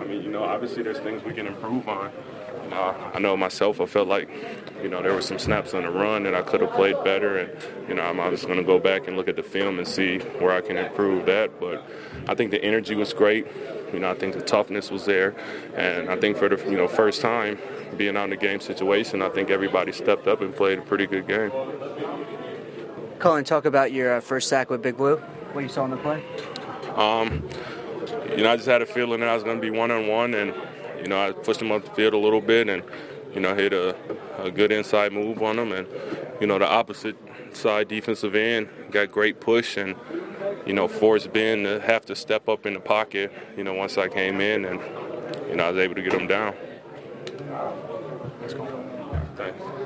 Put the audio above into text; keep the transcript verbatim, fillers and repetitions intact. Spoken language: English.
mean, you know, obviously there's things we can improve on. You know, I know myself, I felt like, you know, there were some snaps on the run that I could have played better. And, you know, I'm obviously going to go back and look at the film and see where I can improve that. But I think the energy was great. You know, I think the toughness was there. And I think for the, you know, first time being out in the game situation, I think everybody stepped up and played a pretty good game. Cullen, talk about your uh, first sack with Big Blue. What you saw in the play? Um, you know, I just had a feeling that I was going to be one-on-one, and, you know, I pushed him up the field a little bit and, you know, hit a, a good inside move on him. And, you know, the opposite side defensive end got great push and, you know, forced Ben to have to step up in the pocket, you know, once I came in, and, you know, I was able to get him down. Let's go. Thanks.